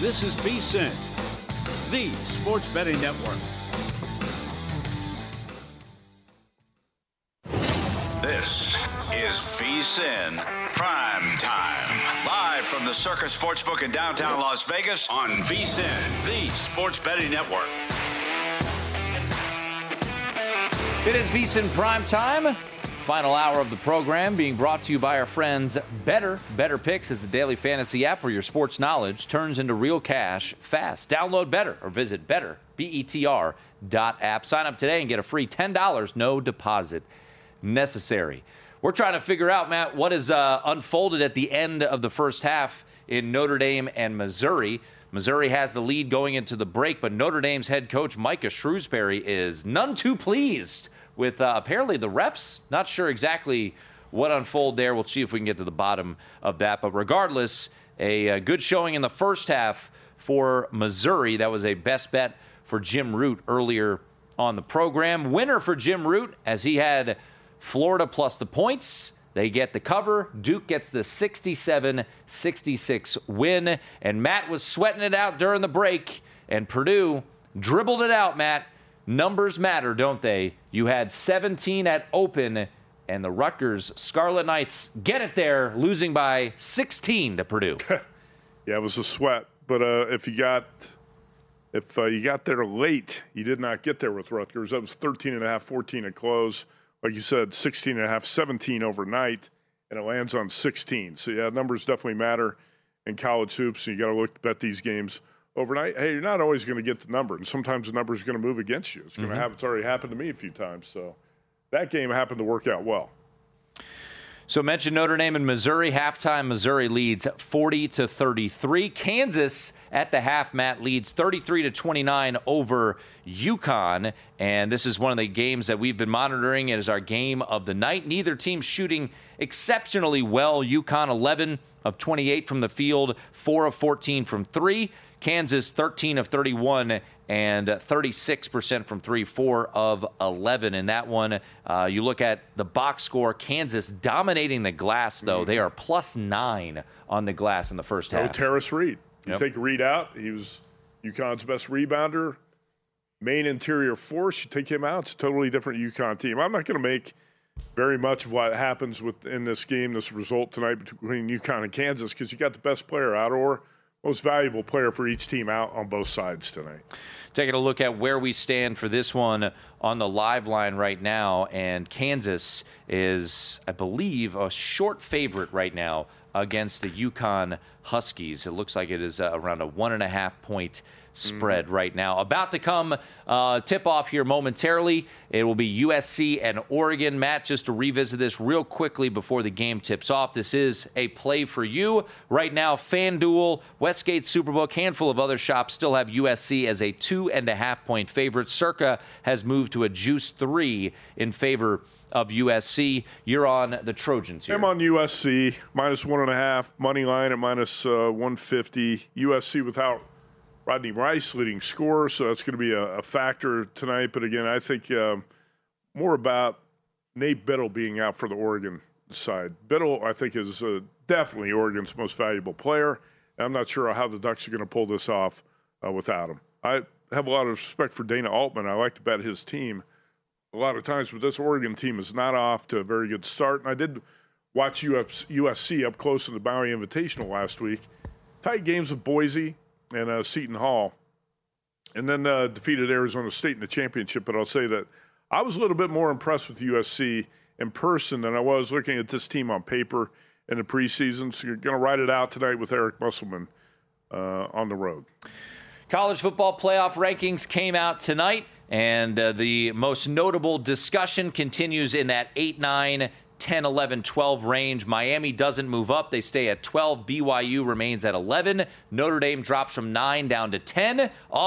This is VSiN, the Sports Betting Network. This is VSiN Prime Time. Live from the Circus Sportsbook in downtown Las Vegas On VSiN, the Sports Betting Network. It is VSiN Prime Time. Final hour of the program being brought to you by our friends Better. Better Picks is the daily fantasy app where your sports knowledge turns into real cash fast. Download Better or visit Better, BETR.app. Sign up today and get a free $10, no deposit necessary. We're trying to figure out, Matt, what has unfolded at the end of the first half in Notre Dame and Missouri. Missouri has the lead going into the break, but Notre Dame's head coach Micah Shrewsbury is none too pleased with apparently the refs. Not sure exactly what unfolded there. We'll see if we can get to the bottom of that. But regardless, a good showing in the first half for Missouri. That was a best bet for Jim Root earlier on the program. Winner for Jim Root as he had Florida plus the points. They get the cover. Duke gets the 67-66 win. And Matt was sweating it out during the break. And Purdue dribbled it out, Matt. Numbers matter, don't they? You had 17 at open, and the Rutgers Scarlet Knights get it there, losing by 16 to Purdue. Yeah, it was a sweat. But if you got there late, you did not get there with Rutgers. That was 13.5, 14 at close. Like you said, 16.5, 17 overnight, and it lands on 16. So, yeah, numbers definitely matter in college hoops, and you got to bet these games overnight. Hey, you're not always going to get the number, and sometimes the number is going to move against you. It's going to have. It's already happened to me a few times. So that game happened to work out well. So mentioned Notre Dame and Missouri. Halftime, Missouri leads 40-33. Kansas at the half, Matt, leads 33-29 over UConn. And this is one of the games that we've been monitoring. It is our game of the night. Neither team shooting exceptionally well. UConn 11 of 28 from the field, 4 of 14 from three. Kansas 13 of 31 and 36% from three, 4 of 11. In that one, you look at the box score, Kansas dominating the glass, though. They are +9 on the glass in the first half. Terrace Reed. You take Reed out. He was UConn's best rebounder, main interior force. You take him out, it's a totally different UConn team. I'm not going to make very much of what happens in this game, this result tonight between UConn and Kansas, because you got the best player out or most valuable player for each team out on both sides tonight. Taking a look at where we stand for this one on the live line right now, and Kansas is, I believe, a short favorite right now against the UConn Huskies. It looks like it is around a 1.5-point spread right now. About to come tip-off here momentarily. It will be USC and Oregon. Matt, just to revisit this real quickly before the game tips off, this is a play for you. Right now, FanDuel, Westgate Superbook, handful of other shops still have USC as a 2.5-point favorite. Circa has moved to a juice 3 in favor of USC. You're on the Trojans here. I'm on USC, -1.5, money line at -150. USC without Rodney Rice leading scorer, so that's going to be a factor tonight. But again, I think more about Nate Biddle being out for the Oregon side. Biddle, I think, is definitely Oregon's most valuable player. And I'm not sure how the Ducks are going to pull this off without him. I have a lot of respect for Dana Altman. I like to bet his team a lot of times, but this Oregon team is not off to a very good start. And I did watch USC up close in the Bowery Invitational last week. Tight games with Boise and Seton Hall, and then defeated Arizona State in the championship. But I'll say that I was a little bit more impressed with USC in person than I was looking at this team on paper in the preseason. So you're going to ride it out tonight with Eric Musselman on the road. College football playoff rankings came out tonight, and the most notable discussion continues in that 8-9, 10, 11, 12 range. Miami doesn't move up. They stay at 12. BYU remains at 11. Notre Dame drops from 9 down to 10.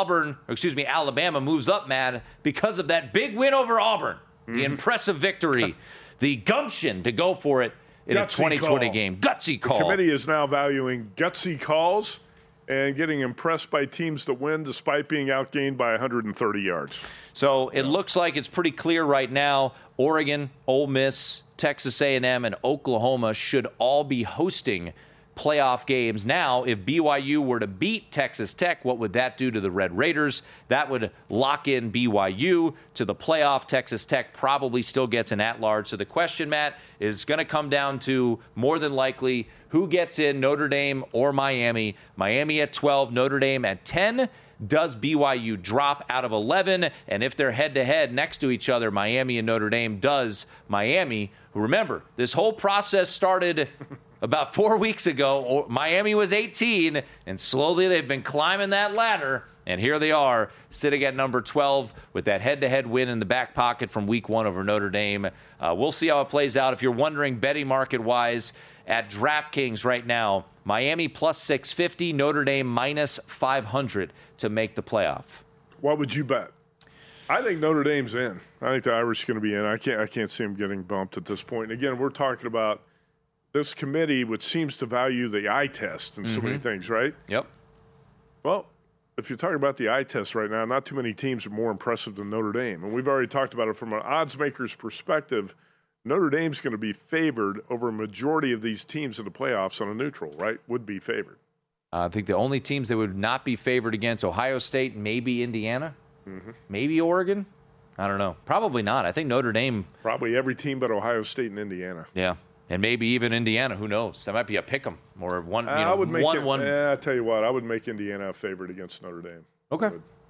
Alabama moves up, Matt, because of that big win over Auburn. The impressive victory. The gumption to go for it in a 2020 game. Gutsy call. The committee is now valuing gutsy calls and getting impressed by teams that win despite being outgained by 130 yards. So it looks like it's pretty clear right now. Oregon, Ole Miss, Texas A&M, and Oklahoma should all be hosting playoff games. Now, if BYU were to beat Texas Tech, what would that do to the Red Raiders? That would lock in BYU to the playoff. Texas Tech probably still gets an at-large. So the question, Matt, is going to come down to more than likely who gets in, Notre Dame or Miami. Miami at 12, Notre Dame at 10. Does BYU drop out of 11? And if they're head-to-head next to each other, Miami and Notre Dame, does Miami, who, remember, this whole process started about 4 weeks ago. Miami was 18, and slowly they've been climbing that ladder. And here they are, sitting at number 12 with that head-to-head win in the back pocket from week 1 over Notre Dame. We'll see how it plays out. If you're wondering, betting market-wise, at DraftKings right now, Miami plus 650, Notre Dame minus 500 to make the playoff. What would you bet? I think Notre Dame's in. I think the Irish are going to be in. I can't see them getting bumped at this point. And again, we're talking about this committee, which seems to value the eye test and so many things, right? Yep. Well, if you're talking about the eye test right now, not too many teams are more impressive than Notre Dame. And we've already talked about it from an odds maker's perspective. Notre Dame's going to be favored over a majority of these teams in the playoffs on a neutral, right? Would be favored. I think the only teams that would not be favored against Ohio State, maybe Indiana, maybe Oregon. I don't know. Probably not. I think Notre Dame. Probably every team but Ohio State and Indiana. Yeah. And maybe even Indiana. Who knows? That might be a pick 'em or one. I would make one. I tell you what, I would make Indiana a favorite against Notre Dame. Okay.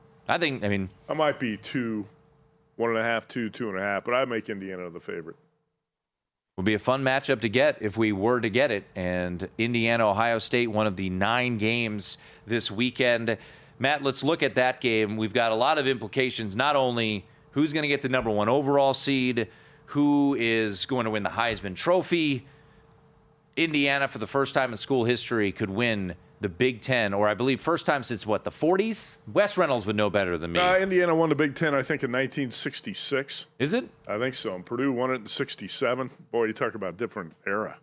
I might be 2, 1.5, 2, 2.5, but I'd make Indiana the favorite. Would be a fun matchup to get if we were to get it. And Indiana, Ohio State, one of the 9 games this weekend. Matt, let's look at that game. We've got a lot of implications, not only who's going to get the number 1 overall seed, who is going to win the Heisman Trophy. Indiana, for the first time in school history, could win the Big Ten, or I believe first time since, the 40s? Wes Reynolds would know better than me. Indiana won the Big Ten, I think, in 1966. Is it? I think so. And Purdue won it in 67. Boy, you talk about different era.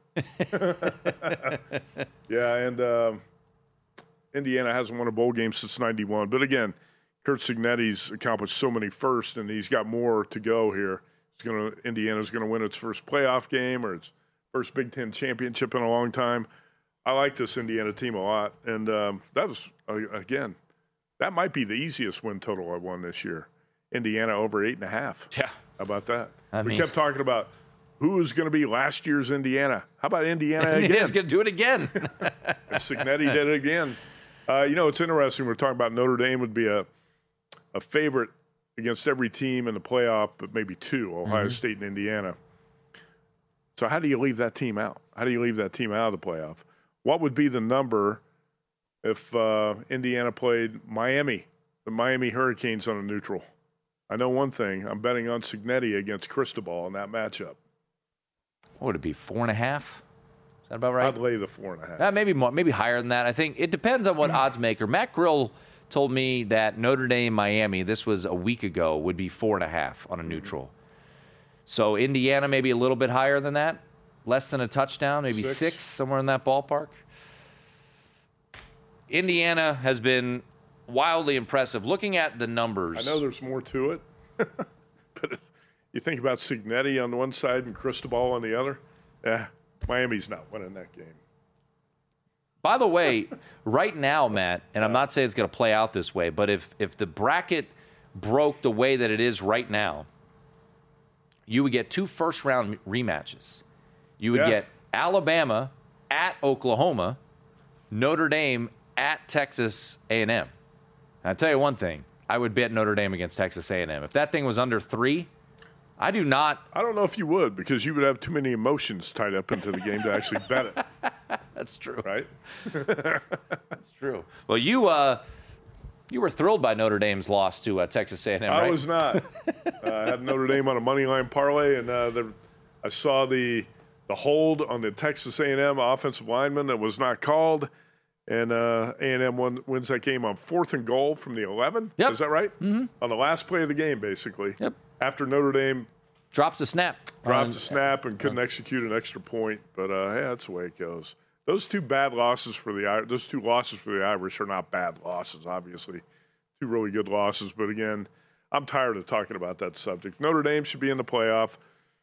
Yeah, and Indiana hasn't won a bowl game since 91. But again, Curt Cignetti's accomplished so many firsts, and he's got more to go here. Indiana's going to win its first playoff game or its first Big Ten championship in a long time. I like this Indiana team a lot. And that was, again, that might be the easiest win total I won this year. Indiana over 8.5. Yeah. How about that? We kept talking about who is going to be last year's Indiana. How about Indiana again? Indiana's going to do it again. Cignetti did it again. It's interesting. We're talking about Notre Dame would be a favorite against every team in the playoff, but maybe 2, Ohio State and Indiana. So how do you leave that team out? How do you leave that team out of the playoff? What would be the number if Indiana played Miami, the Miami Hurricanes on a neutral? I know one thing. I'm betting on Cignetti against Cristobal in that matchup. What would it be, 4.5? Is that about right? I'd lay the 4.5. Maybe more, maybe higher than that. I think it depends on what odds maker. Matt Grill told me that Notre Dame, Miami, this was a week ago, would be 4.5 on a neutral. So Indiana maybe a little bit higher than that, less than a touchdown, maybe 6, somewhere in that ballpark. Indiana has been wildly impressive. Looking at the numbers. I know there's more to it, but you think about Cignetti on one side and Cristobal on the other, Miami's not winning that game. By the way, right now, Matt, and I'm not saying it's going to play out this way, but if the bracket broke the way that it is right now, you would get 2 first-round rematches. You would get Alabama at Oklahoma, Notre Dame at Texas A&M. And I'll tell you one thing. I would bet Notre Dame against Texas A&M. If that thing was under 3, I do not. I don't know if you would, because you would have too many emotions tied up into the game to actually bet it. That's true. Right? That's true. Well, you were thrilled by Notre Dame's loss to Texas A&M, right? I was not. I had Notre Dame on a money line parlay, and I saw the hold on the Texas A&M offensive lineman that was not called, and A&M wins that game on 4th and goal from the 11. Yep. Is that right? Mm-hmm. On the last play of the game, basically. Yep. After Notre Dame drops a snap and couldn't execute an extra point, but that's the way it goes. Those 2 losses for the Irish are not bad losses, obviously. 2 really good losses, but again, I'm tired of talking about that subject. Notre Dame should be in the playoff.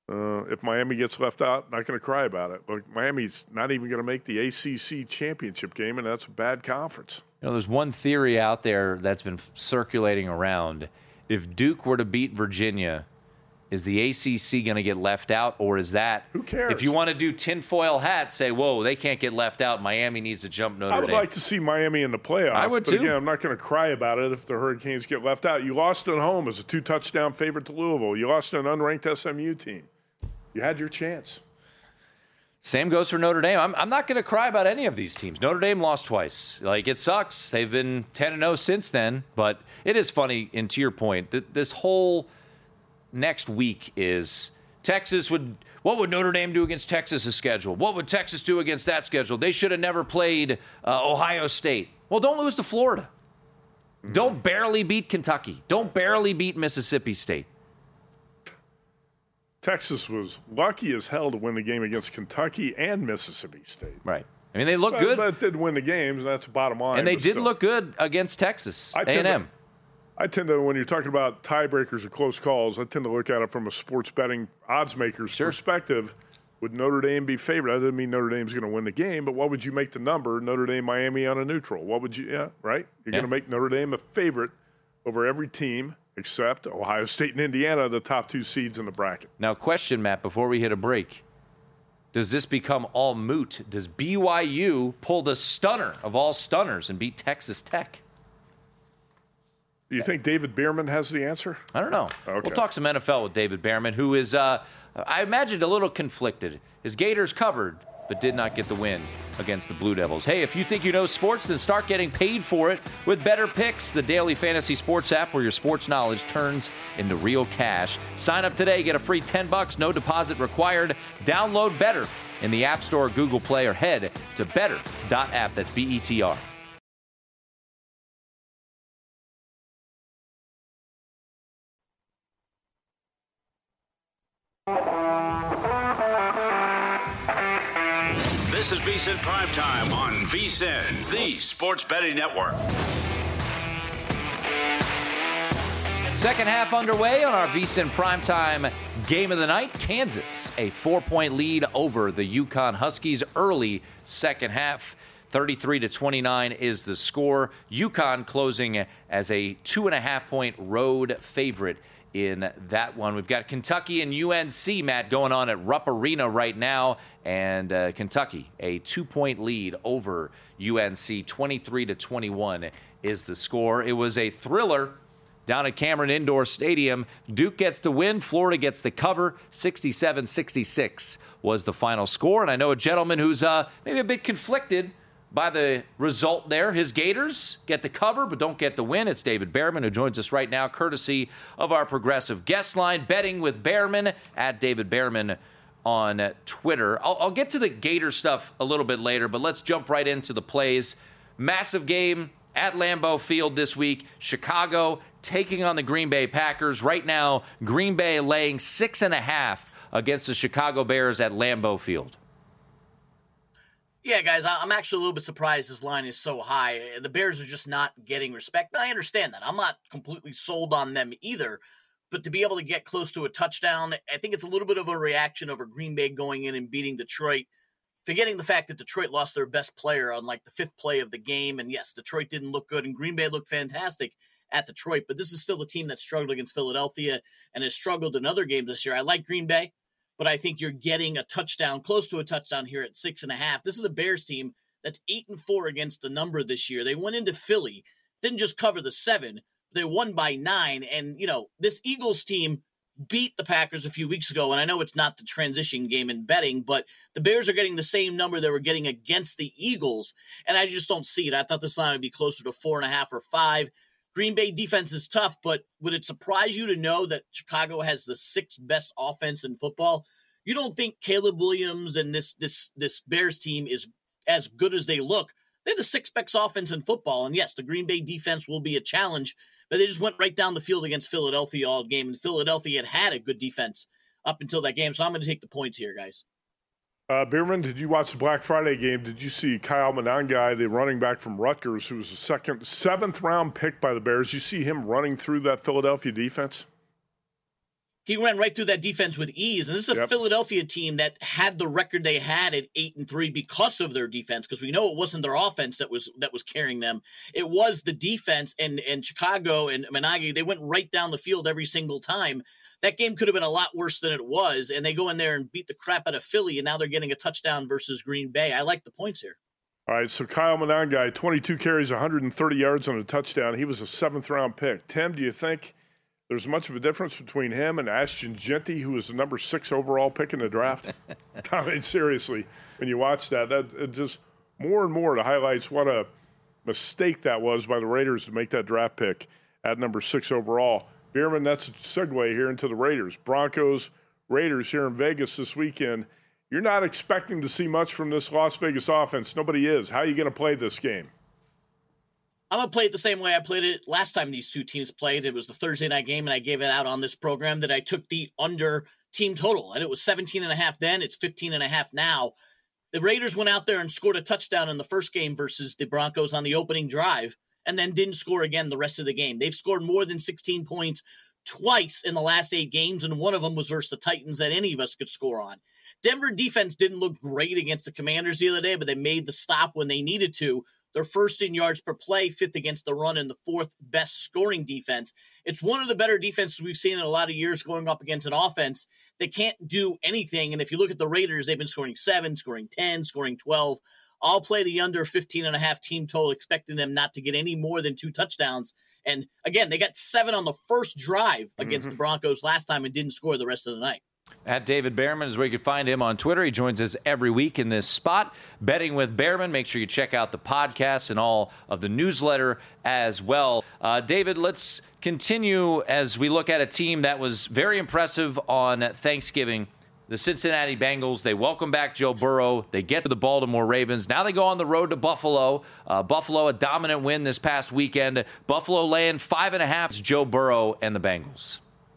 If Miami gets left out, not going to cry about it. But Miami's not even going to make the ACC championship game, and that's a bad conference. There's one theory out there that's been circulating around. If Duke were to beat Virginia, is the ACC going to get left out, or is that? Who cares? If you want to do tinfoil hat, say, whoa, they can't get left out. Miami needs to jump Notre Dame. I would like to see Miami in the playoff. I would, too. But again, I'm not going to cry about it if the Hurricanes get left out. You lost at home as a 2-touchdown favorite to Louisville. You lost to an unranked SMU team. You had your chance. Same goes for Notre Dame. I'm not going to cry about any of these teams. Notre Dame lost twice. It sucks. They've been 10-0 since then. But it is funny, and to your point, this whole next week is Texas what would Notre Dame do against Texas's schedule? What would Texas do against that schedule? They should have never played Ohio State. Well, don't lose to Florida. Don't barely beat Kentucky. Don't barely beat Mississippi State. Texas was lucky as hell to win the game against Kentucky and Mississippi State. Right. I mean, they look good. But did win the games, and that's the bottom line. And they did look good against Texas, A&M. I tend to, when you're talking about tiebreakers or close calls, I tend to look at it from a sports betting odds maker's perspective. Would Notre Dame be favored? That doesn't mean Notre Dame's going to win the game, but what would you make the number? Notre Dame, Miami on a neutral. What would you, right? You're going to make Notre Dame a favorite over every team except Ohio State and Indiana, the top two seeds in the bracket. Now, question, Matt, before we hit a break. Does this become all moot? Does BYU pull the stunner of all stunners and beat Texas Tech? Do you think David Beerman has the answer? I don't know. Okay. We'll talk some NFL with David Beerman, who is, I imagined, a little conflicted. His Gators covered, but did not get the win against the Blue Devils. Hey, if you think you know sports, then start getting paid for it with Better Picks, the daily fantasy sports app where your sports knowledge turns into real cash. Sign up today, get a free $10, no deposit required. Download Better in the App Store or Google Play, or head to better.app. That's BETR. This is VSiN Primetime on VSiN, the Sports Betting Network. Second half underway on our VSiN Primetime game of the night. Kansas, a 4-point lead over the UConn Huskies early second half. 33-29 is the score. UConn closing as a 2.5-point road favorite in that one. We've got Kentucky and UNC, Matt, going on at Rupp Arena right now. And Kentucky, a 2-point lead over UNC. 23-21 is the score. It was a thriller down at Cameron Indoor Stadium. Duke gets the win. Florida gets the cover. 67-66 was the final score. And I know a gentleman who's maybe a bit conflicted by the result there. His Gators get the cover but don't get the win. It's David Behrman, who joins us right now, courtesy of our progressive guest line, Betting with Behrman, at David Behrman on Twitter. I'll get to the Gator stuff a little bit later, but let's jump right into the plays. Massive game at Lambeau Field this week. Chicago taking on the Green Bay Packers. Right now, Green Bay laying 6.5 against the Chicago Bears at Lambeau Field. Yeah, guys, I'm actually a little bit surprised this line is so high. The Bears are just not getting respect. I understand that. I'm not completely sold on them either. But to be able to get close to a touchdown, I think it's a little bit of a reaction over Green Bay going in and beating Detroit, forgetting the fact that Detroit lost their best player on like the fifth play of the game. And yes, Detroit didn't look good, and Green Bay looked fantastic at Detroit. But this is still the team that struggled against Philadelphia and has struggled in other games this year. I like Green Bay, but I think you're getting a touchdown, close to a touchdown here at 6.5. This is a Bears team that's 8-4 against the number this year. They went into Philly, didn't just cover the 7, they won by 9. And, you know, this Eagles team beat the Packers a few weeks ago. And I know it's not the transition game in betting, but the Bears are getting the same number they were getting against the Eagles. And I just don't see it. I thought this line would be closer to 4.5 or 5. Green Bay defense is tough, but would it surprise you to know that Chicago has the 6th best offense in football? You don't think Caleb Williams and this Bears team is as good as they look? They're the 6th best offense in football. And yes, the Green Bay defense will be a challenge, but they just went right down the field against Philadelphia all game. And Philadelphia had a good defense up until that game. So I'm going to take the points here, guys. Beerman, did you watch the Black Friday game? Did you see Kyle Monangai, the running back from Rutgers, who was the 7th round pick by the Bears? You see him running through that Philadelphia defense? He ran right through that defense with ease. And this is a Philadelphia team that had the record they had at 8-3 because of their defense, because we know it wasn't their offense that was carrying them. It was the defense, and Chicago and Minagi, they went right down the field every single time. That game could have been a lot worse than it was, and they go in there and beat the crap out of Philly, and now they're getting a touchdown versus Green Bay. I like the points here. All right, so Kyle Monangai, 22 carries, 130 yards on a touchdown. He was a 7th-round pick. Tim, do you think there's much of a difference between him and Ashton Jeanty, who was the number 6 overall pick in the draft? I mean, seriously, when you watch that it just more and more it highlights what a mistake that was by the Raiders to make that draft pick at number 6 overall. Bierman, that's a segue here into the Raiders. Broncos, Raiders here in Vegas this weekend. You're not expecting to see much from this Las Vegas offense. Nobody is. How are you going to play this game? I'm going to play it the same way I played it last time these two teams played. It was the Thursday night game, and I gave it out on this program that I took the under team total. And it was 17.5 then. It's 15.5 now. The Raiders went out there and scored a touchdown in the first game versus the Broncos on the opening drive, and then didn't score again the rest of the game. They've scored more than 16 points twice in the last 8 games, and one of them was versus the Titans that any of us could score on. Denver defense didn't look great against the Commanders the other day, but they made the stop when they needed to. They're first in yards per play, 5th against the run, and the 4th best scoring defense. It's one of the better defenses we've seen in a lot of years going up against an offense that can't do anything. And if you look at the Raiders, they've been scoring 7, scoring 10, scoring 12. I'll play the under 15.5 team total, expecting them not to get any more than 2 touchdowns. And again, they got 7 on the first drive against the Broncos last time and didn't score the rest of the night. At David Behrman is where you can find him on Twitter. He joins us every week in this spot. Betting with Behrman. Make sure you check out the podcast and all of the newsletter as well. David, let's continue as we look at a team that was very impressive on Thanksgiving. The Cincinnati Bengals, they welcome back Joe Burrow. They get to the Baltimore Ravens. Now they go on the road to Buffalo. Buffalo, a dominant win this past weekend. Buffalo laying 5.5. Joe Burrow and the Bengals.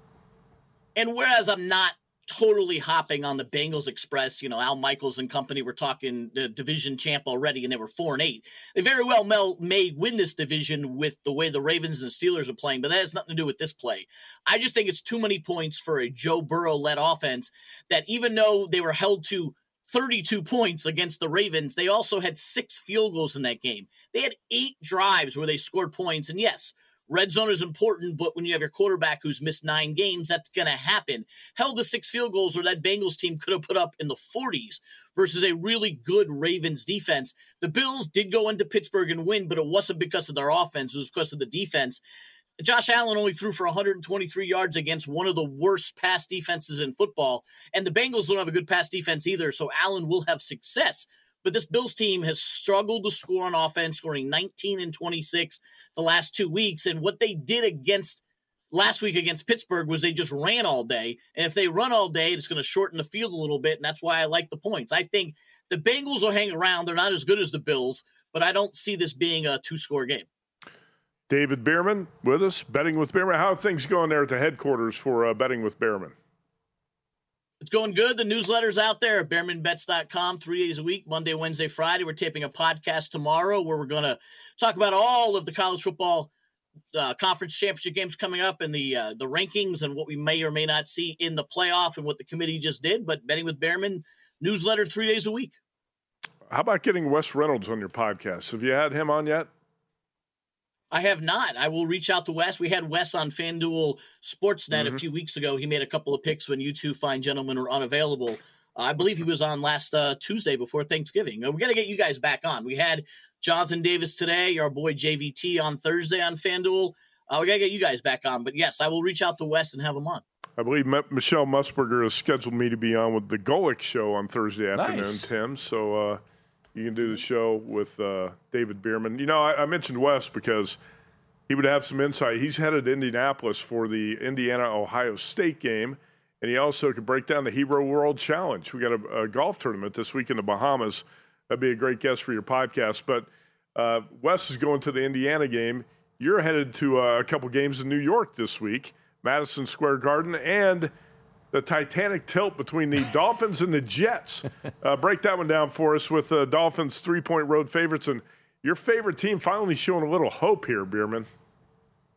And whereas I'm not totally hopping on the Bengals Express, Al Michaels and company were talking the division champ already, and they were 4-8. They very well may win this division with the way the Ravens and Steelers are playing, but that has nothing to do with this play. I just think it's too many points for a Joe Burrow-led offense that even though they were held to 32 points against the Ravens, they also had 6 field goals in that game. They had 8 drives where they scored points, and yes, red zone is important, but when you have your quarterback who's missed 9 games, that's going to happen. Held to 6 field goals, or that Bengals team could have put up in the 40s versus a really good Ravens defense. The Bills did go into Pittsburgh and win, but it wasn't because of their offense. It was because of the defense. Josh Allen only threw for 123 yards against one of the worst pass defenses in football, and the Bengals don't have a good pass defense either, so Allen will have success. But this Bills team has struggled to score on offense, scoring 19 and 26 the last 2 weeks. And what they did last week against Pittsburgh was they just ran all day. And if they run all day, it's going to shorten the field a little bit. And that's why I like the points. I think the Bengals will hang around. They're not as good as the Bills, but I don't see this being a 2-score game. David Behrman with us, Betting with Behrman. How are things going there at the headquarters for Betting with Behrman? It's going good. The newsletter's out there at BehrmanBets.com 3 days a week, Monday, Wednesday, Friday. We're taping a podcast tomorrow where we're going to talk about all of the college football conference championship games coming up and the rankings and what we may or may not see in the playoff and what the committee just did. But Betting with Behrman, newsletter 3 days a week. How about getting Wes Reynolds on your podcast? Have you had him on yet? I have not. I will reach out to Wes. We had Wes on FanDuel Sportsnet a few weeks ago. He made a couple of picks when you two fine gentlemen were unavailable. I believe he was on last Tuesday before Thanksgiving. We got to get you guys back on. We had Jonathan Davis today, our boy JVT on Thursday on FanDuel. We got to get you guys back on. But, yes, I will reach out to Wes and have him on. I believe Michelle Musburger has scheduled me to be on with the Golick Show on Thursday afternoon, Tim. So, you can do the show with David Behrman. I mentioned Wes because he would have some insight. He's headed to Indianapolis for the Indiana-Ohio State game, and he also could break down the Hero World Challenge. We got a golf tournament this week in the Bahamas. That'd be a great guest for your podcast. But Wes is going to the Indiana game. You're headed to a couple games in New York this week, Madison Square Garden, and the Titanic tilt between the Dolphins and the Jets. Break that one down for us with Dolphins 3-point road favorites. And your favorite team finally showing a little hope here, Behrman.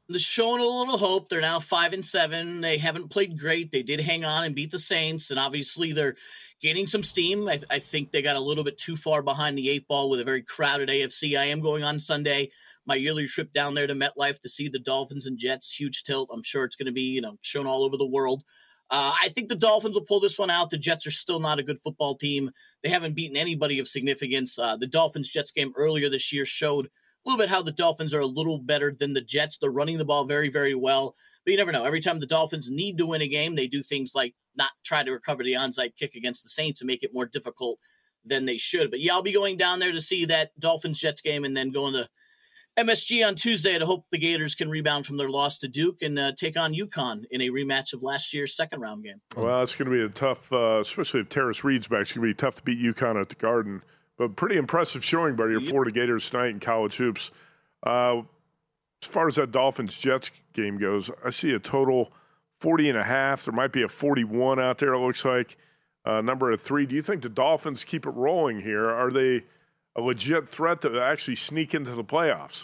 They're showing a little hope. They're now 5-7. They haven't played great. They did hang on and beat the Saints, and obviously they're gaining some steam. I think they got a little bit too far behind the 8 ball with a very crowded AFC. I am going on Sunday, my yearly trip down there to MetLife to see the Dolphins and Jets. Huge tilt. I'm sure it's going to be, shown all over the world. I think the Dolphins will pull this one out. The Jets are still not a good football team. They haven't beaten anybody of significance. The Dolphins-Jets game earlier this year showed a little bit how the Dolphins are a little better than the Jets. They're running the ball very, very well. But you never know. Every time the Dolphins need to win a game, they do things like not try to recover the onside kick against the Saints and make it more difficult than they should. But, yeah, I'll be going down there to see that Dolphins-Jets game and then going to MSG on Tuesday to hope the Gators can rebound from their loss to Duke and take on UConn in a rematch of last year's second-round game. Well, it's going to be a tough, especially if Terrace Reed's back, it's going to be tough to beat UConn at the Garden. But pretty impressive showing by your Florida Gators tonight in college hoops. As far as that Dolphins-Jets game goes, I see a total 40.5. There might be a 41 out there, it looks like. Number of 3. Do you think the Dolphins keep it rolling here? Are they a legit threat to actually sneak into the playoffs?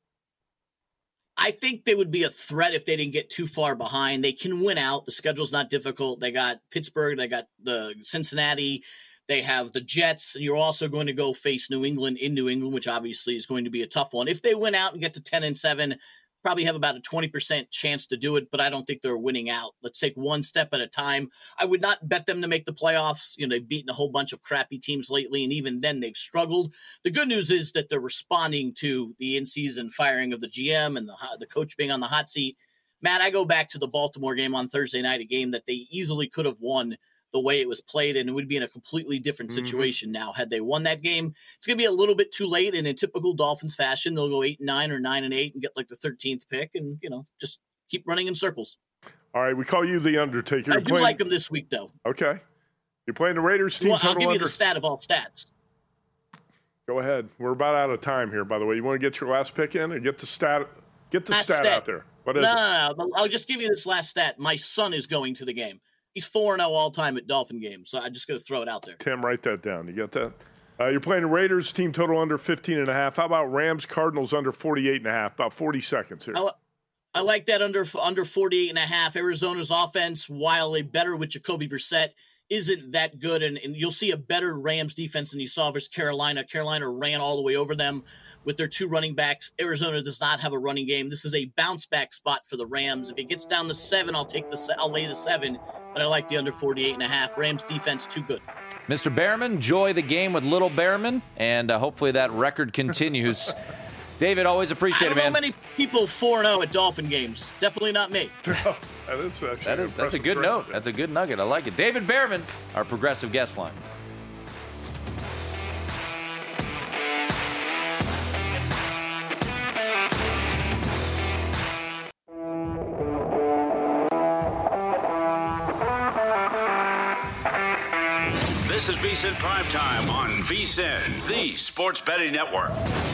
I think they would be a threat if they didn't get too far behind. They can win out. The schedule's not difficult. They got Pittsburgh. They got the Cincinnati. They have the Jets. You're also going to go face New England in New England, which obviously is going to be a tough one. If they win out and get to 10-7, probably have about a 20% chance to do it, but I don't think they're winning out. Let's take one step at a time. I would not bet them to make the playoffs. They've beaten a whole bunch of crappy teams lately, and even then they've struggled. The good news is that they're responding to the in-season firing of the GM and the coach being on the hot seat. Matt, I go back to the Baltimore game on Thursday night, a game that they easily could have won the way it was played, and it would be in a completely different situation now had they won that game. It's going to be a little bit too late, and in typical Dolphins fashion, they'll go 8-9 or 9-8 and get like the 13th pick and, just keep running in circles. All right, we call you the Undertaker. I do like them this week, though. Okay. You're playing the Raiders team total I'll give you under. the stat of all stats. Go ahead. We're about out of time here, by the way. You want to get your last pick in and get the stat out there. What is it? No. I'll just give you this last stat. My son is going to the game. He's 4-0 all-time at Dolphin games, so I'm just going to throw it out there. Tim, write that down. You got that? You're playing the Raiders, team total under 15.5. How about Rams-Cardinals under 48.5? About 40 seconds here. I like that under 48.5. Arizona's offense, while a better with Jacoby Brissett, isn't that good, and you'll see a better Rams defense than you saw versus Carolina. Carolina ran all the way over them with their 2 running backs. Arizona does not have a running game. This is a bounce-back spot for the Rams. If it gets down to 7, I'll lay the 7, but I like the under 48.5. Rams defense too good. Mr. Behrman, enjoy the game with Little Behrman, and hopefully that record continues. David, always appreciate it, man. I don't know many people 4-0 at Dolphin games. Definitely not me. That's a good note. That's a good nugget. I like it. David Behrman, our progressive guest line. This is VSiN Primetime on VSiN, the Sports Betting Network.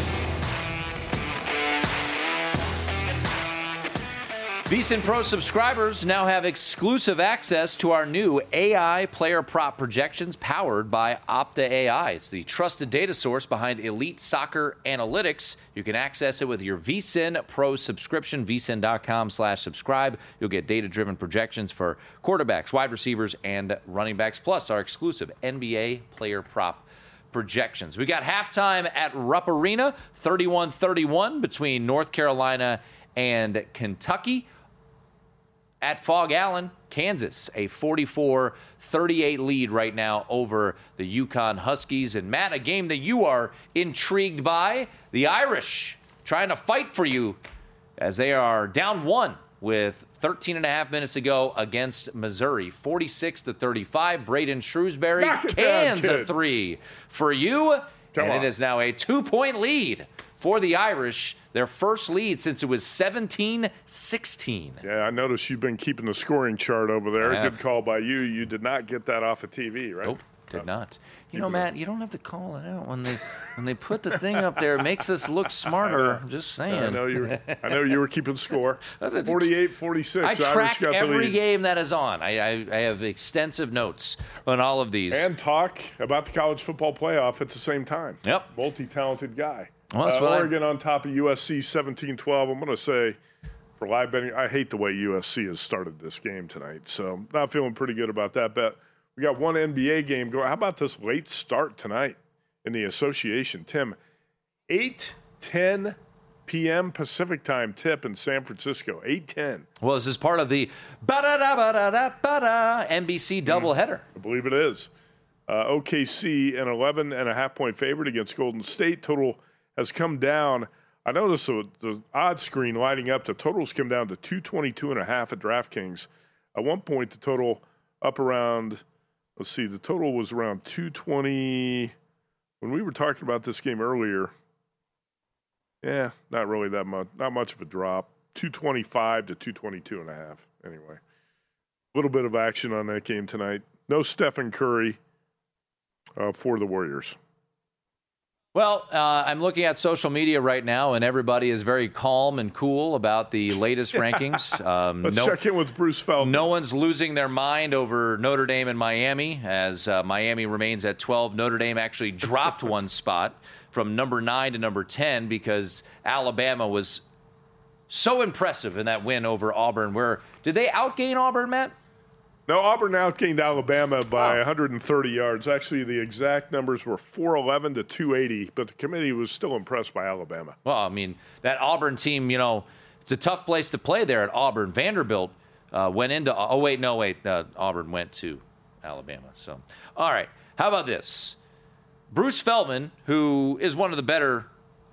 VSiN Pro subscribers now have exclusive access to our new AI player prop projections powered by Opta AI. It's the trusted data source behind elite soccer analytics. You can access it with your VSiN Pro subscription, vsin.com/subscribe. You'll get data-driven projections for quarterbacks, wide receivers, and running backs, plus our exclusive NBA player prop projections. We got halftime at Rupp Arena, 31-31 between North Carolina and Kentucky. At Fog Allen, Kansas, a 44-38 lead right now over the UConn Huskies. And Matt, a game that you are intrigued by, the Irish trying to fight for you as they are down 1 with 13.5 minutes to go against Missouri. 46-35, Braden Shrewsbury cans a 3 for you. It is now a 2-point lead for the Irish, their first lead since it was 17-16. Yeah, I noticed you've been keeping the scoring chart over there. Good call by you. You did not get that off of TV, right? Nope, did not. You know, Matt, you don't have to call it out when they put the thing up there. It makes us look smarter. I'm just saying. I know you were keeping score. 48-46. I track every game that is on. I have extensive notes on all of these. And talk about the college football playoff at the same time. Yep. Multi-talented guy. Well, Oregon on top of USC 17-12. I'm going to say for live betting. I hate the way USC has started this game tonight, so not feeling pretty good about that bet. We got one NBA game going. How about this late start tonight in the association, Tim? 8:10 p.m. Pacific time tip in San Francisco. 8:10. Well, this is part of the NBC doubleheader. I believe it is. OKC, an 11.5-point favorite against Golden State. Total has come down. I noticed the odds screen lighting up. The totals come down to 222.5 at DraftKings. At one point, the total up around, let's see, the total was around 220. When we were talking about this game earlier, yeah, not really that much. Not much of a drop. 225 to 222.5. Anyway, a little bit of action on that game tonight. No Stephen Curry for the Warriors. Well, I'm looking at social media right now, and everybody is very calm and cool about the latest rankings. Let's check in with Bruce Feldman. No one's losing their mind over Notre Dame and Miami, as Miami remains at 12. Notre Dame actually dropped one spot from number 9 to number 10 because Alabama was so impressive in that win over Auburn. Did they outgain Auburn, Matt? No, Auburn outgained Alabama by 130 yards. Actually, the exact numbers were 411 to 280, but the committee was still impressed by Alabama. Well, I mean, that Auburn team, it's a tough place to play there at Auburn. Vanderbilt went into – Auburn went to Alabama. So, all right, how about this? Bruce Feldman, who is one of the better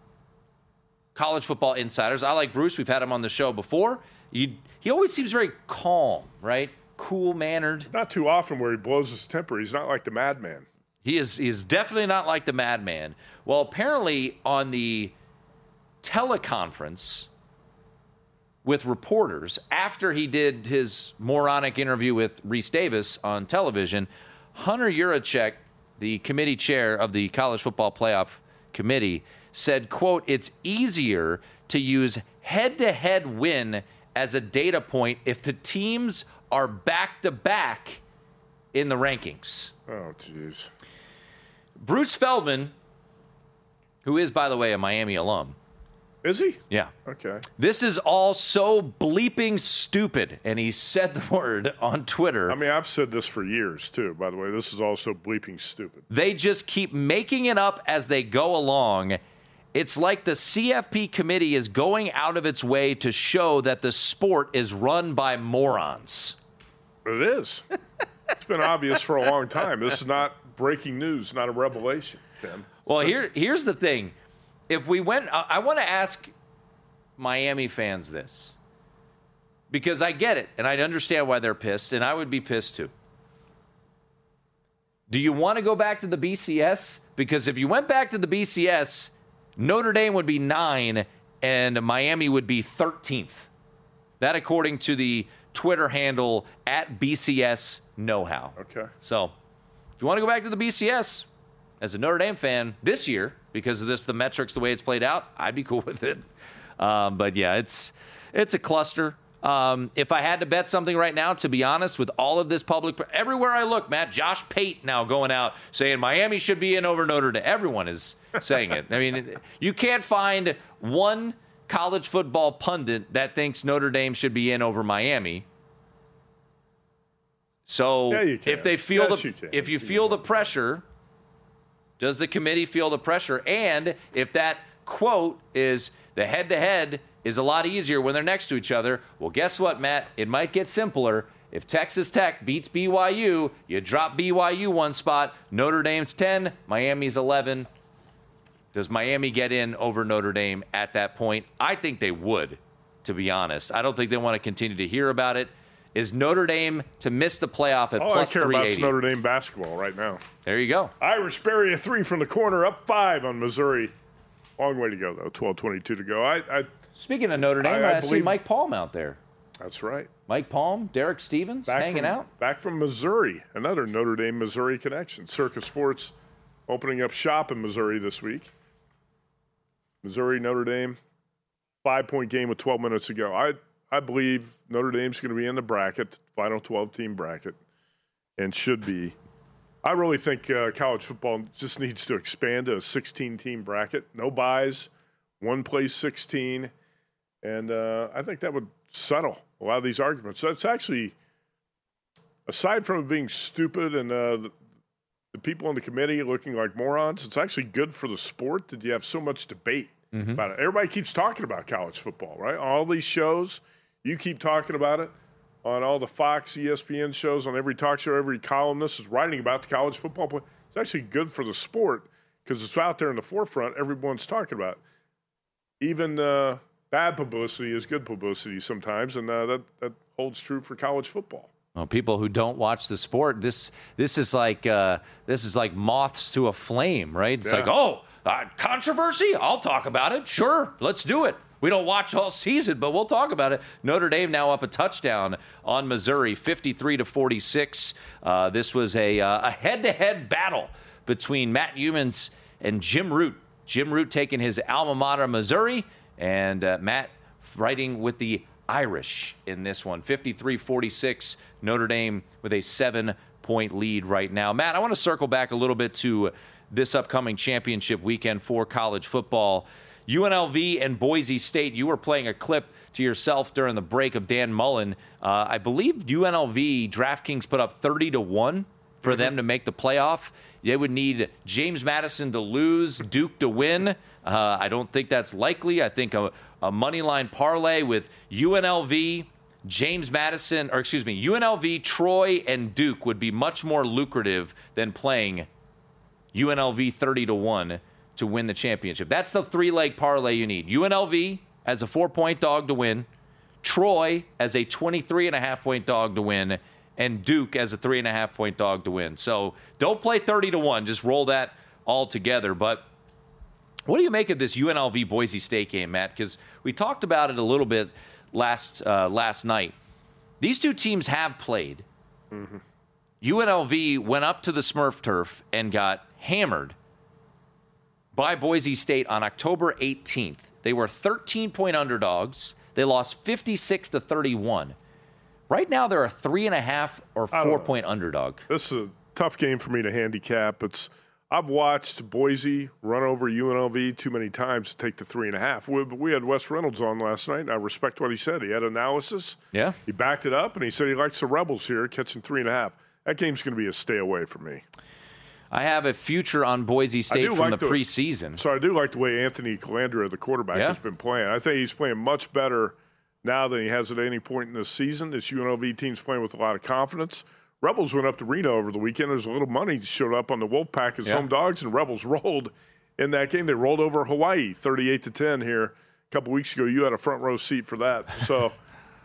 college football insiders. I like Bruce. We've had him on the show before. He always seems very calm, right? Cool-mannered. Not too often where he blows his temper. He's not like the madman. He is definitely not like the madman. Well, apparently on the teleconference with reporters after he did his moronic interview with Rece Davis on television, Hunter Yurachek, the committee chair of the College Football Playoff Committee, said, quote, "It's easier to use head-to-head win as a data point if the teams are back-to-back in the rankings." Oh, jeez. Bruce Feldman, who is, by the way, a Miami alum. Is he? Yeah. Okay. This is all so bleeping stupid, and he said the word on Twitter. I mean, I've said this for years, too, by the way. This is also bleeping stupid. They just keep making it up as they go along. It's like the CFP committee is going out of its way to show that the sport is run by morons. It is. It's been obvious for a long time. This is not breaking news, not a revelation, Tim. Well, here's the thing. If we went, I want to ask Miami fans this, because I get it, and I understand why they're pissed, and I would be pissed too. Do you want to go back to the BCS? Because if you went back to the BCS, Notre Dame would be 9, and Miami would be 13th. That according to the Twitter handle at BCS Know-How. Okay. So, if you want to go back to the BCS, as a Notre Dame fan this year, because of the metrics, the way it's played out, I'd be cool with it. But yeah, it's a cluster. If I had to bet something right now, to be honest, with all of this public, everywhere I look, Matt, Josh Pate now going out saying Miami should be in over Notre Dame. Everyone is saying it. I mean, you can't find one college football pundit that thinks Notre Dame should be in over Miami. So yeah, if they feel if you feel the pressure, does the committee feel the pressure? And if that quote is the head-to-head is a lot easier when they're next to each other, well, guess what, Matt? It might get simpler. If Texas Tech beats BYU, you drop BYU one spot. Notre Dame's 10, Miami's 11. Does Miami get in over Notre Dame at that point? I think they would, to be honest. I don't think they want to continue to hear about it. Is Notre Dame to miss the playoff at all plus 380? All I care about is Notre Dame basketball right now. There you go. Irish bury a 3 from the corner, up 5 on Missouri. Long way to go, though. 12:22 to go. Speaking of Notre Dame, I see Mike Palm out there. That's right. Mike Palm, Derek Stevens, hanging out. Back from Missouri. Another Notre Dame-Missouri connection. Circus Sports opening up shop in Missouri this week. Missouri, Notre Dame, 5-point game with 12 minutes to go. I believe Notre Dame's going to be in the bracket, final 12-team bracket, and should be. I really think college football just needs to expand to a 16-team bracket. No buys, one place 16. And I think that would settle a lot of these arguments. That's actually, aside from it being stupid and the people on the committee looking like morons, it's actually good for the sport that you have so much debate about it. Everybody keeps talking about college football, right? All these shows, you keep talking about it on all the Fox, ESPN shows, on every talk show, every columnist is writing about the college football play. It's actually good for the sport because it's out there in the forefront. Everyone's talking about it. Even bad publicity is good publicity sometimes, and that holds true for college football. Well, people who don't watch the sport, this is like moths to a flame, right? It's controversy. I'll talk about it. Sure, let's do it. We don't watch all season, but we'll talk about it. Notre Dame now up a touchdown on Missouri, 53-46. This was a head-to-head battle between Matt Humans and Jim Root. Jim Root taking his alma mater, Missouri, and Matt fighting with the Irish in this one. 53-46, Notre Dame with a 7-point lead right now. Matt, I want to circle back a little bit to this upcoming championship weekend for college football. UNLV and Boise State, you were playing a clip to yourself during the break of Dan Mullen. I believe UNLV, DraftKings put up 30-1 for them to make the playoff. They would need James Madison to lose, Duke to win. I don't think that's likely. I think a money line parlay with UNLV, UNLV, Troy, and Duke would be much more lucrative than playing UNLV 30-1 to win the championship. That's the three-leg parlay you need. UNLV as a 4-point dog to win, Troy as a 23.5-point dog to win, and Duke as a 3.5-point dog to win. So don't play 30-1. Just roll that all together. But what do you make of this UNLV Boise State game, Matt? Because we talked about it a little bit last night. These two teams have played. Mm-hmm. UNLV went up to the Smurf turf and got hammered by Boise State on October 18th. They were 13-point underdogs. They lost 56-31. Right now, they're a 3.5 or 4-point underdog. This is a tough game for me to handicap. I've watched Boise run over UNLV too many times to take the 3.5. We had Wes Reynolds on last night, and I respect what he said. He had analysis. Yeah. He backed it up, and he said he likes the Rebels here, catching 3.5. That game's going to be a stay away for me. I have a future on Boise State from the preseason. So I do like the way Anthony Calandra, the quarterback, has been playing. I think he's playing much better now than he has at any point in this season. This UNLV team's playing with a lot of confidence. Rebels went up to Reno over the weekend. There's a little money showed up on the Wolfpack as home dogs, and Rebels rolled in that game. They rolled over Hawaii 38-10 here a couple weeks ago. You had a front row seat for that. So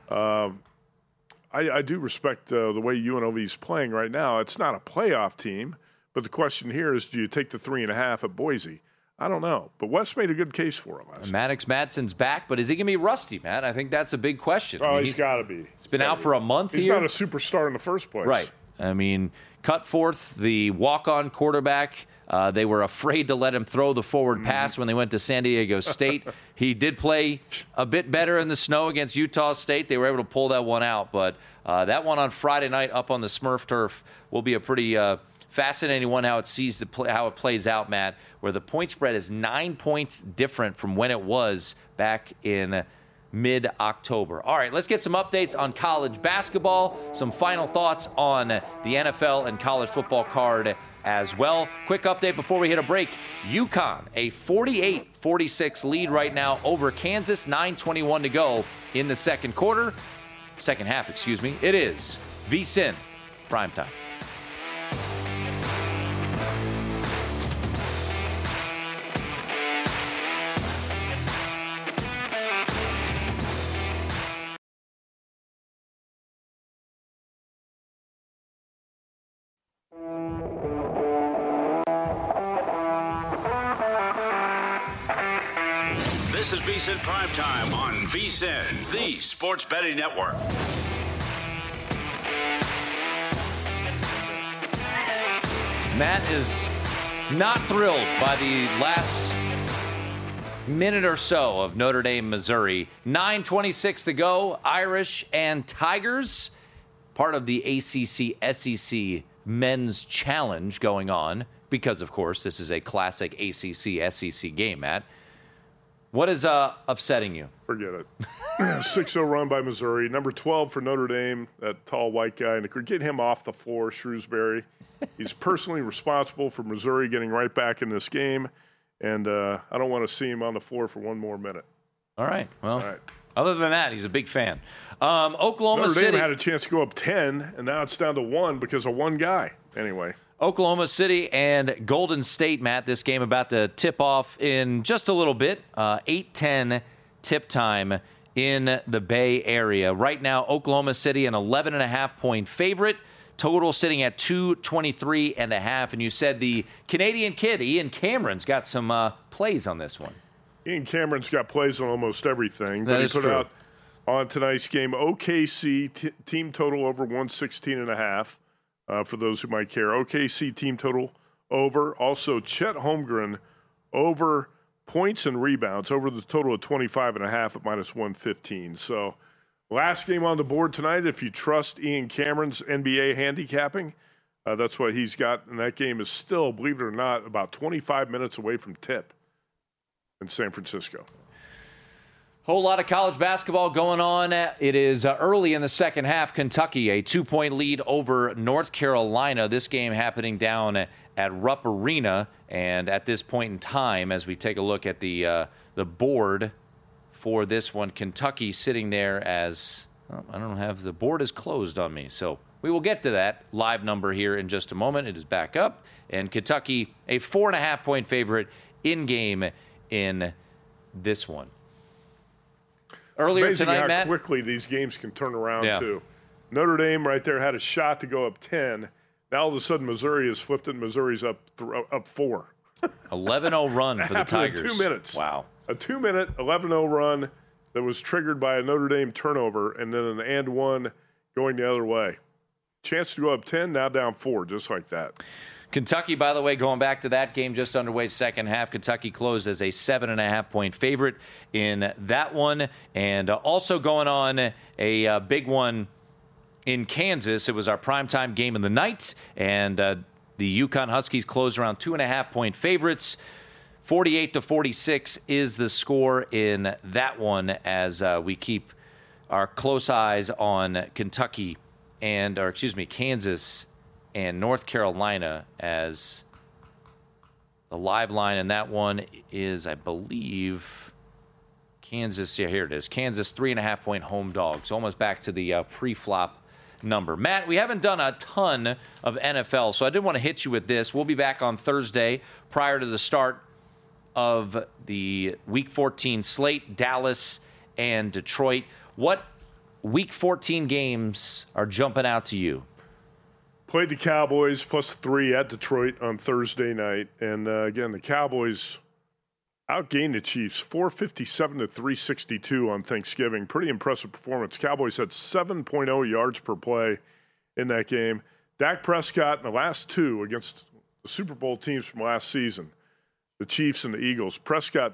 I do respect the way UNLV is playing right now. It's not a playoff team, but the question here is, do you take the 3.5 at Boise? I don't know, but Wes made a good case for it last night. Maddox Madsen's back, but is he going to be rusty, Matt? I think that's a big question. Oh, he's got to be. It's been out for a month here. He's not a superstar in the first place. Right. I mean, Cutforth, the walk-on quarterback, they were afraid to let him throw the forward pass when they went to San Diego State. He did play a bit better in the snow against Utah State. They were able to pull that one out, but that one on Friday night up on the Smurf turf will be a pretty fascinating one how it plays out, Matt, where the point spread is 9 points different from when it was back in mid-October. All right, let's get some updates on college basketball, some final thoughts on the NFL and college football card as well. Quick update before we hit a break. UConn, a 48-46 lead right now over Kansas, 9:21 to go in the second half. It is VSiN Primetime. This is VSiN Primetime on VSiN, the Sports Betting Network. Matt is not thrilled by the last minute or so of Notre Dame, Missouri. 9:26 to go. Irish and Tigers, part of the ACC-SEC Men's Challenge going on because, of course, this is a classic ACC-SEC game, Matt. What is upsetting you? Forget it. 6-0 run by Missouri. Number 12 for Notre Dame, that tall white guy. And get him off the floor, Shrewsbury. He's personally responsible for Missouri getting right back in this game. And I don't want to see him on the floor for one more minute. All right. Well, other than that, he's a big fan. Oklahoma City. Notre Dame had a chance to go up 10, and now it's down to 1 because of one guy. Anyway. Oklahoma City and Golden State, Matt. This game about to tip off in just a little bit. 8:10 tip time in the Bay Area. Right now, Oklahoma City an 11.5-point favorite. Total sitting at 223.5. And you said the Canadian kid, Ian Cameron's got some plays on this one. Ian Cameron's got plays on almost everything. That is he put true. out on tonight's game OKC team total over 116.5 for those who might care. OKC team total over. Also, Chet Holmgren over points and rebounds over the total of 25.5 at minus 115. So last game on the board tonight, if you trust Ian Cameron's NBA handicapping, that's what he's got. And that game is still, believe it or not, about 25 minutes away from tip in San Francisco. Whole lot of college basketball going on. It is early in the second half. Kentucky, a 2-point lead over North Carolina. This game happening down at Rupp Arena. And at this point in time, as we take a look at the board for this one, Kentucky sitting there as, I don't have, the board is closed on me. So we will get to that live number here in just a moment. It is back up. And Kentucky, a 4.5-point favorite in game in this one. Earlier it's amazing tonight, how Matt, quickly these games can turn around, too. Notre Dame right there had a shot to go up 10. Now, all of a sudden, Missouri has flipped it, and Missouri's up 4. 11-0 run for the Tigers. In 2 minutes. Wow. A 2-minute, 11-0 run that was triggered by a Notre Dame turnover, and then an and one going the other way. Chance to go up 10, now down 4, just like that. Kentucky, by the way, going back to that game just underway second half, Kentucky closed as a 7.5-point favorite in that one. And also going on a big one in Kansas. It was our primetime game of the night, and the UConn Huskies closed around 2.5-point favorites. 48-46 is the score in that one as we keep our close eyes on Kansas and North Carolina, as the live line in that one is, I believe, Kansas. Yeah, here it is. Kansas 3.5-point home dogs, almost back to the pre-flop number. Matt, we haven't done a ton of NFL, so I did want to hit you with this. We'll be back on Thursday prior to the start of the Week 14 slate, Dallas and Detroit. What Week 14 games are jumping out to you? Played the Cowboys +3 at Detroit on Thursday night. And, again, the Cowboys outgained the Chiefs 457-362 on Thanksgiving. Pretty impressive performance. Cowboys had 7.0 yards per play in that game. Dak Prescott in the last 2 against the Super Bowl teams from last season, the Chiefs and the Eagles. Prescott,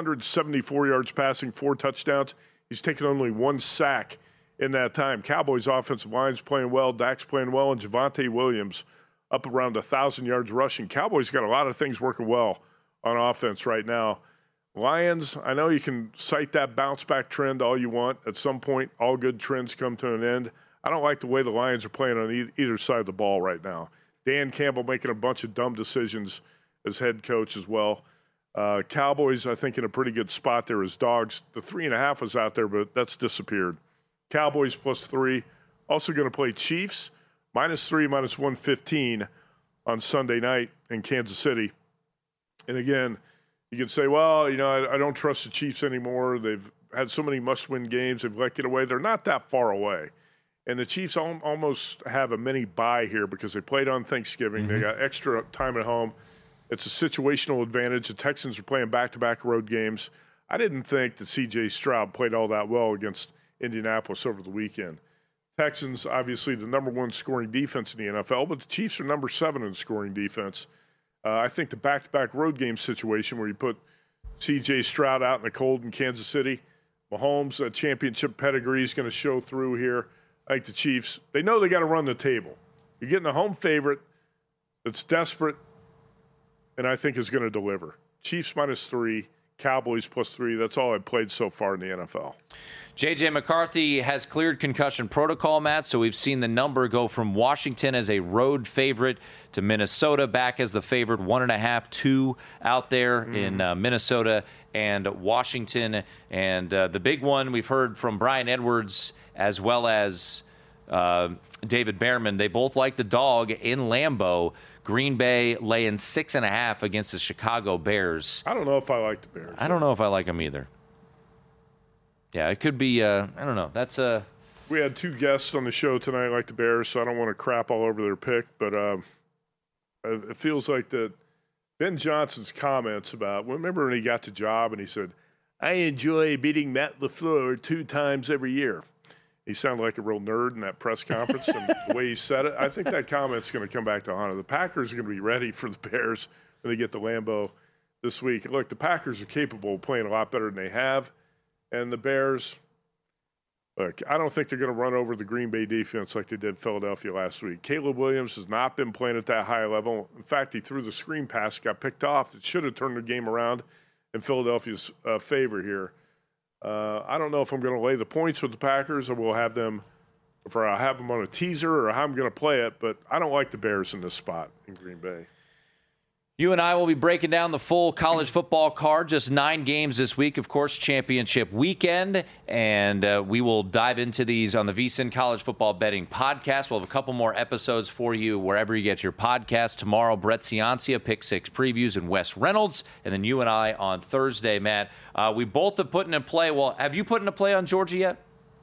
674 yards passing, 4 touchdowns. He's taken only 1 sack in that time. Cowboys offensive line's playing well, Dak's playing well, and Javonte Williams up around 1,000 yards rushing. Cowboys got a lot of things working well on offense right now. Lions, I know you can cite that bounce-back trend all you want. At some point, all good trends come to an end. I don't like the way the Lions are playing on either side of the ball right now. Dan Campbell making a bunch of dumb decisions as head coach as well. Cowboys, I think, in a pretty good spot there as dogs. The 3.5 was out there, but that's disappeared. Cowboys +3. Also going to play Chiefs -3, -115 on Sunday night in Kansas City. And again, you can say, well, I don't trust the Chiefs anymore. They've had so many must-win games. They've let get away. They're not that far away. And the Chiefs almost have a mini bye here because they played on Thanksgiving. Mm-hmm. They got extra time at home. It's a situational advantage. The Texans are playing back-to-back road games. I didn't think that C.J. Stroud played all that well against Indianapolis over the weekend. Texans, obviously, the number 1 scoring defense in the NFL, but the Chiefs are number 7 in scoring defense. I think the back-to-back road game situation where you put C.J. Stroud out in the cold in Kansas City, Mahomes' championship pedigree is going to show through here. I think the Chiefs, they know they got to run the table. You're getting a home favorite that's desperate and I think is going to deliver. Chiefs -3, Cowboys +3. That's all I've played so far in the NFL. J.J. McCarthy has cleared concussion protocol, Matt, so we've seen the number go from Washington as a road favorite to Minnesota back as the favorite, 1.5, 2 out there in Minnesota and Washington. And the big one we've heard from Brian Edwards as well as David Behrman. They both like the dog in Lambeau. Green Bay laying 6.5 against the Chicago Bears. I don't know if I like the Bears. I don't know if I like them either. Yeah, it could be, I don't know. That's a. We had 2 guests on the show tonight like the Bears, so I don't want to crap all over their pick, but it feels like that Ben Johnson's comments about, remember when he got the job and he said, I enjoy beating Matt LaFleur 2 times every year. He sounded like a real nerd in that press conference, and the way he said it, I think that comment's going to come back to haunt him. The Packers are going to be ready for the Bears when they get to Lambeau this week. Look, the Packers are capable of playing a lot better than they have. And the Bears, look, I don't think they're going to run over the Green Bay defense like they did Philadelphia last week. Caleb Williams has not been playing at that high level. In fact, he threw the screen pass, got picked off. It should have turned the game around in Philadelphia's favor here. I don't know if I'm going to lay the points with the Packers or we'll have them, if I'll have them on a teaser or how I'm going to play it, but I don't like the Bears in this spot in Green Bay. You and I will be breaking down the full college football card. Just 9 games this week, of course, championship weekend. And we will dive into these on the VSiN College Football Betting Podcast. We'll have a couple more episodes for you wherever you get your podcast. Tomorrow, Brett Ciancia, Pick 6 previews, and Wes Reynolds. And then you and I on Thursday, Matt. We both have put in play. Well, have you put in a play on Georgia yet?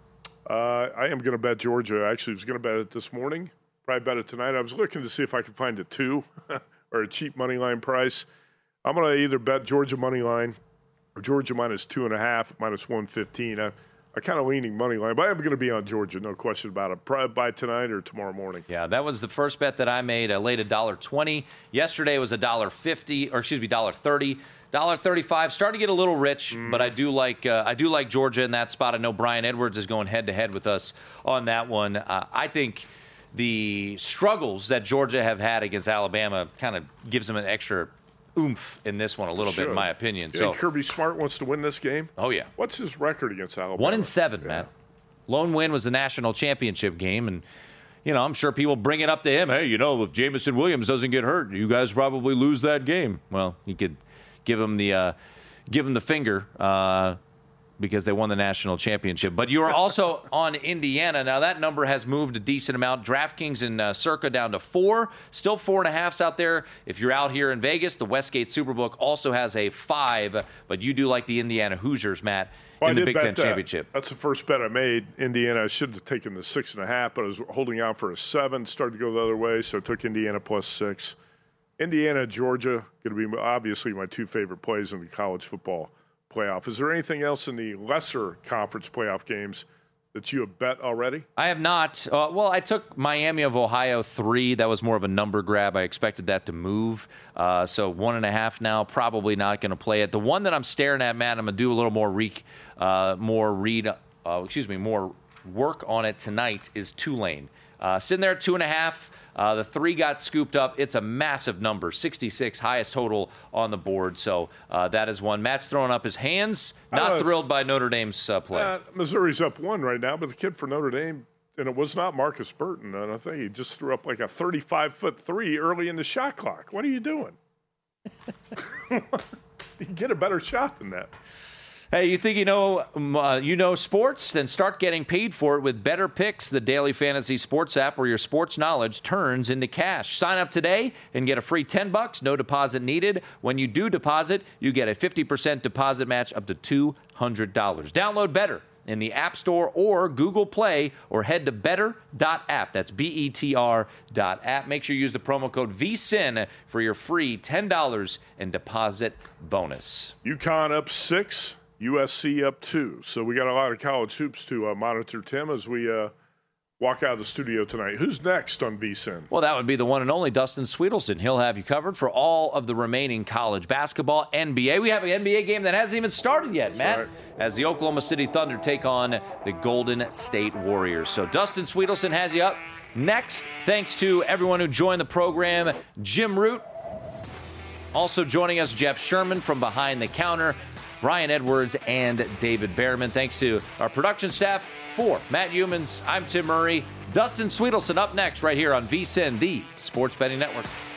I am going to bet Georgia. Actually, I was going to bet it this morning. Probably bet it tonight. I was looking to see if I could find a 2. Or a cheap money line price. I'm going to either bet Georgia money line or Georgia -2.5, -115. I kind of leaning money line, but I'm going to be on Georgia, no question about it. Probably by tonight or tomorrow morning. Yeah, that was the first bet that I made. I laid $1.20. Yesterday was $1.50, or excuse me, $1.30. $1.35, starting to get a little rich, but I do like Georgia in that spot. I know Brian Edwards is going head-to-head with us on that one. I think the struggles that Georgia have had against Alabama kind of gives them an extra oomph in this one a little bit, in my opinion. So Kirby Smart wants to win this game? Oh, yeah. What's his record against Alabama? 1-7, Matt. Lone win was the national championship game, and, you know, I'm sure people bring it up to him. Hey, you know, if Jamison Williams doesn't get hurt, you guys probably lose that game. Well, you could give him the finger because they won the national championship. But you are also on Indiana. Now, that number has moved a decent amount. DraftKings and Circa down to 4. Still 4.5s out there. If you're out here in Vegas, the Westgate Superbook also has a 5. But you do like the Indiana Hoosiers, Matt, in the Big Ten Championship. That's the first bet I made. Indiana, I should have taken the 6.5, but I was holding out for a 7. Started to go the other way, so I took Indiana +6. Indiana, Georgia, going to be obviously my 2 favorite plays in the college football playoff. Is there anything else in the lesser conference playoff games that you have bet already? I have not. Well, I took Miami of Ohio 3. That was more of a number grab. I expected that to move. So 1.5 now. Probably not going to play it. The one that I'm staring at, Matt, I'm going to do a little more more work on it tonight is Tulane. Sitting there at 2.5. The 3 got scooped up. It's a massive number, 66, highest total on the board. So that is one. Matt's throwing up his hands. Not thrilled by Notre Dame's play. Missouri's up 1 right now, but the kid for Notre Dame, and it was not Marcus Burton. And I think he just threw up like a 35-foot 3 early in the shot clock. What are you doing? You get a better shot than that. Hey, you think you know sports? Then start getting paid for it with Better Picks, the daily fantasy sports app where your sports knowledge turns into cash. Sign up today and get a free $10, no deposit needed. When you do deposit, you get a 50% deposit match up to $200. Download Better in the App Store or Google Play, or head to better.app. That's BETR.app. Make sure you use the promo code VSIN for your free $10 in deposit bonus. UConn up 6. USC up 2. So we got a lot of college hoops to monitor, Tim, as we walk out of the studio tonight. Who's next on VSiN? Well, that would be the one and only Dustin Sweetelson. He'll have you covered for all of the remaining college basketball, NBA. We have an NBA game that hasn't even started yet, Matt, right, as the Oklahoma City Thunder take on the Golden State Warriors. So Dustin Sweetelson has you up next. Thanks to everyone who joined the program. Jim Root. Also joining us, Jeff Sherman from Behind the Counter. Brian Edwards, and David Behrman. Thanks to our production staff. For Matt Humans, I'm Tim Murray. Dustin Sweetelson up next right here on VSiN, the Sports Betting Network.